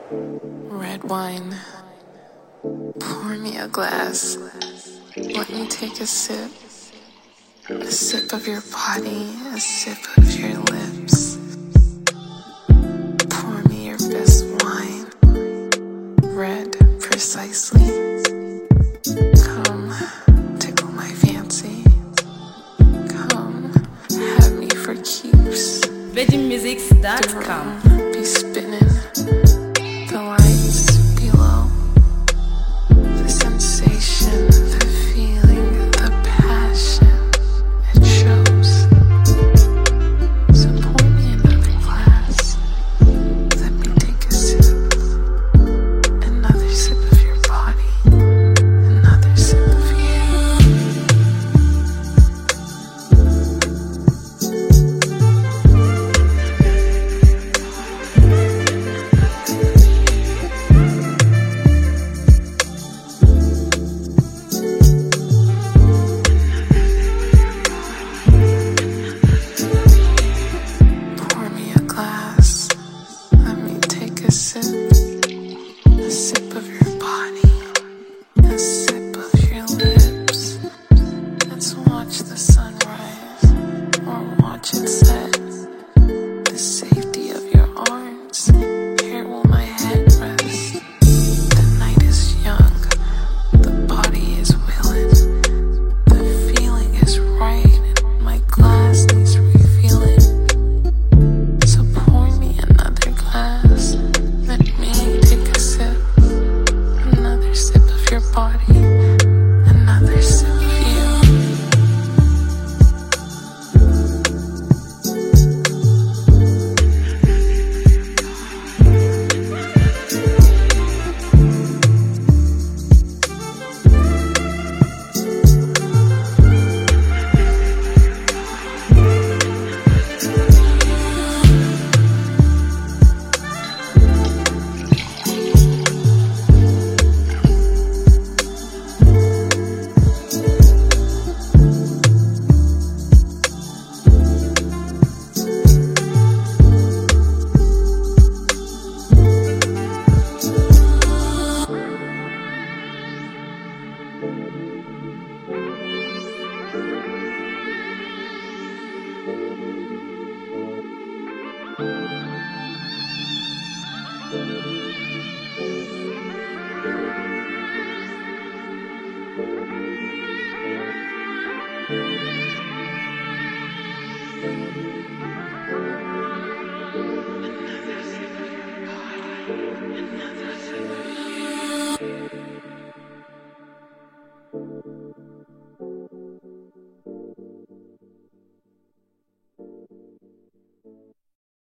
Red wine, pour me a glass. Let me take a sip of your body, a sip of your lips. Pour me your best wine, red precisely. Come, tickle my fancy. Come, have me for keeps. VeggieMusics.com. The room be spinning, the lights below. The sensation, the feeling, the passion, it shows. So pour me another glass. Let me take a sip. Another sip of your body. Another sip of you. Pour me a glass. Let me take a sip of your body, a sip of your lips. Let's watch the sunrise or watch it set. The safety of your arms, here will my head rest. The night is young, the body is willing. The feeling is right, my glass needs refilling. So pour me another glass. Let me take a sip. Another sip of your body. Another sip of you.